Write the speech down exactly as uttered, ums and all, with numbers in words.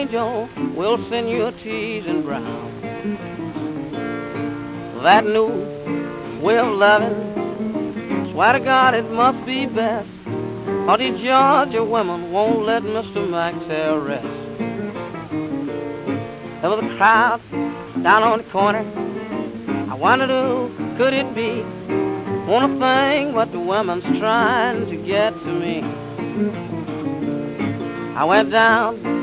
angel will send you a teasing brown. That new way of loving, swear to God it must be best, or the Georgia women won't let Mister Maxwell rest. There was a crowd down on the corner. I wondered who could it be? Wanna think what the woman's trying to get to me. I went down